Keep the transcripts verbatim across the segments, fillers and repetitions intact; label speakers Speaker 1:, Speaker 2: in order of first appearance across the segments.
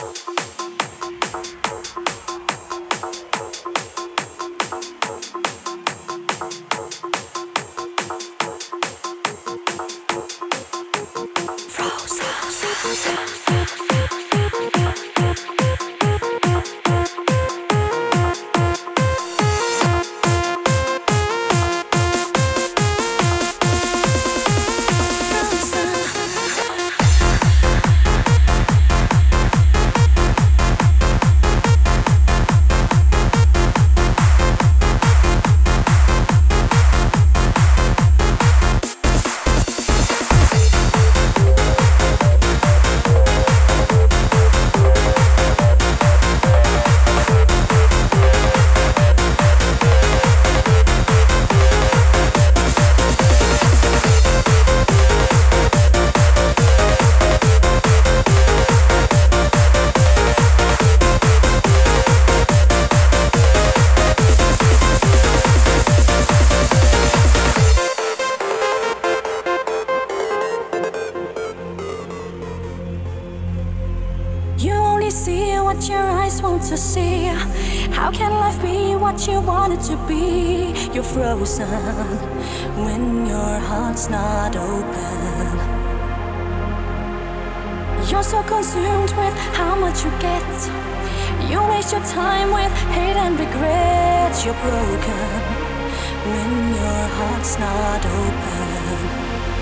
Speaker 1: To see how can life be what you want it to be? You're frozen when your heart's not open. You're so consumed with how much you get. You waste your time with hate and regret. You're broken when your heart's not open.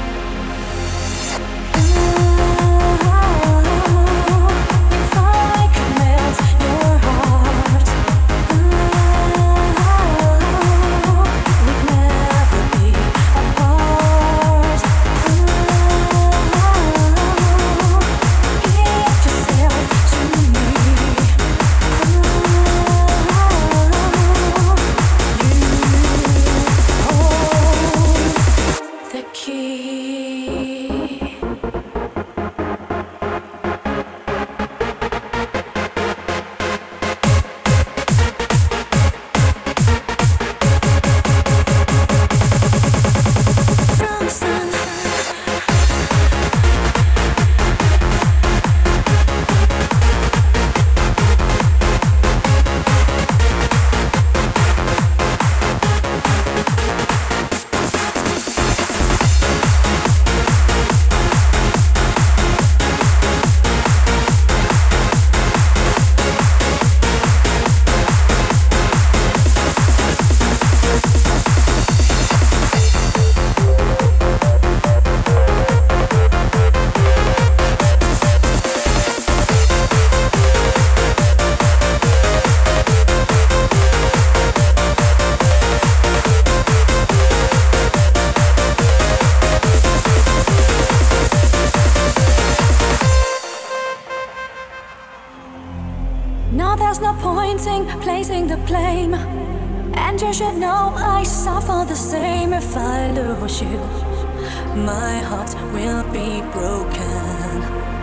Speaker 1: Placing the blame, and you should know I suffer the same. If I lose you, my heart will be broken.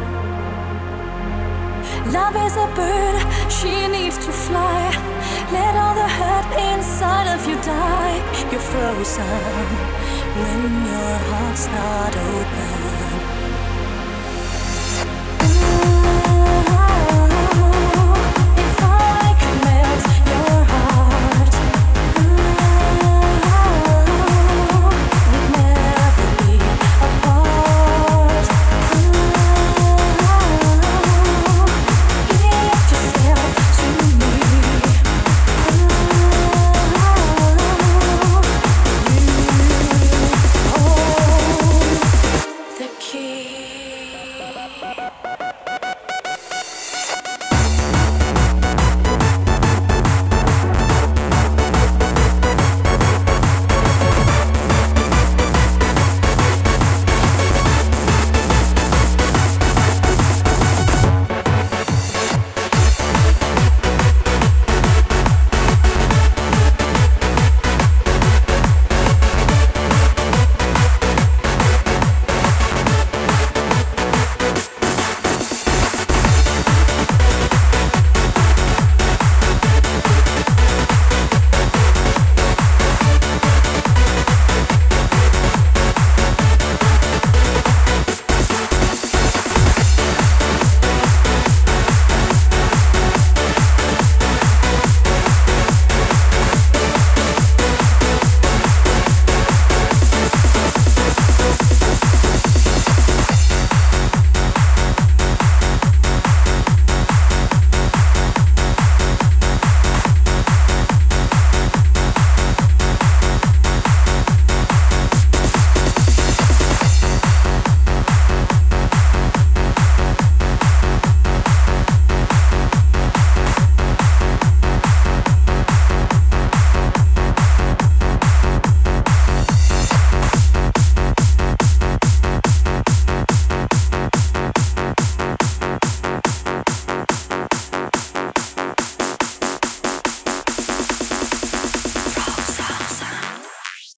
Speaker 1: Love is a bird, she needs to fly. Let all the hurt inside of you die. You're frozen when your heart's not open.